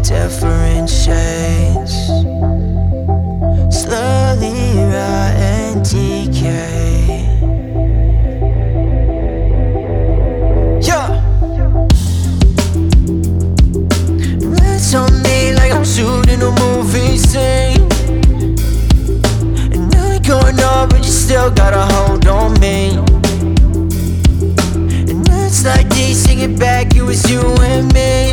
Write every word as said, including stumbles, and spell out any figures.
different shades, slowly rot and decay. Yeah. It's on me like I'm shooting a movie scene, and now you're going on, but you still got a hold on me. And it's like they sing it back, it was you and me.